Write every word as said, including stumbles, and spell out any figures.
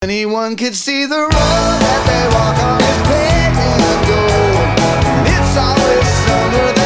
Anyone could see the road that they walk on is paved in gold. It's always summer.